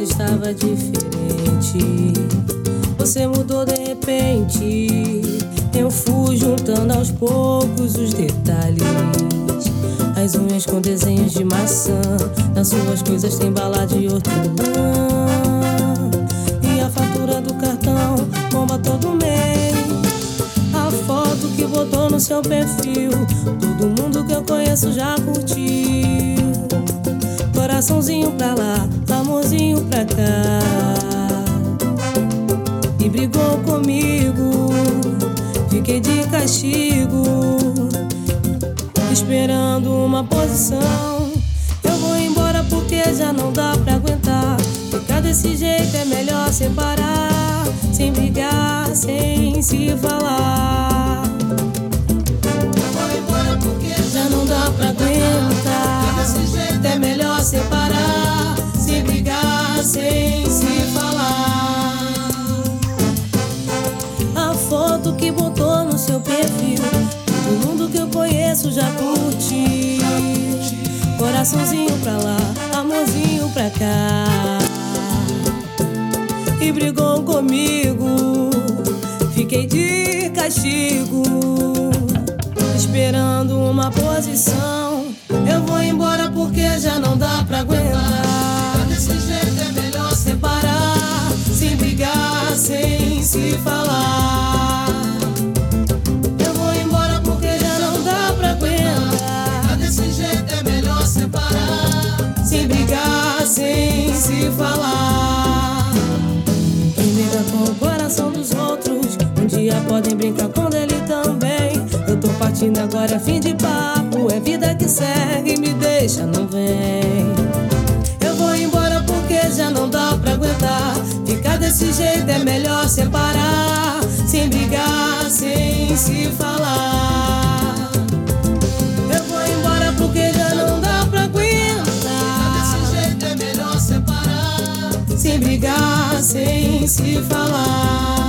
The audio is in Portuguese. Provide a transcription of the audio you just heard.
você estava diferente. Você mudou de repente. Eu fui juntando aos poucos os detalhes. As unhas com desenhos de maçã. Nas suas coisas tem bala de hortelã. E a fatura do cartão bomba todo mês. A foto que botou no seu perfil, todo mundo que eu conheço já curtiu. Coraçãozinho pra lá, amorzinho pra cá. E brigou comigo, fiquei de castigo, esperando uma posição. Eu vou embora porque já não dá pra aguentar. Ficar desse jeito é melhor separar, sem brigar, sem se falar. Eu vou embora porque já não dá pra aguentar. Ficar desse jeito é melhor separar, sem brigar, sem se falar. A foto que botou no seu perfil, todo mundo que eu conheço já curtiu. Coraçãozinho pra lá, amorzinho pra cá. E brigou comigo, fiquei de castigo, esperando uma posição. Eu vou embora porque já não dá pra aguentar. Desse jeito é melhor separar, sem brigar, sem se falar. Eu vou embora porque já não dá pra aguentar. Desse jeito é melhor separar, sem brigar, sem se falar. Quem briga com o coração dos outros, um dia podem brincar com dele também. Eu tô partindo agora, é fim de papo, é vida que segue, me deixa, não vem. Eu vou embora porque já não dá pra aguentar. Ficar desse jeito é melhor separar, sem brigar, sem se falar. Eu vou embora porque já não dá pra aguentar. Ficar desse jeito é melhor separar, sem brigar, sem se falar.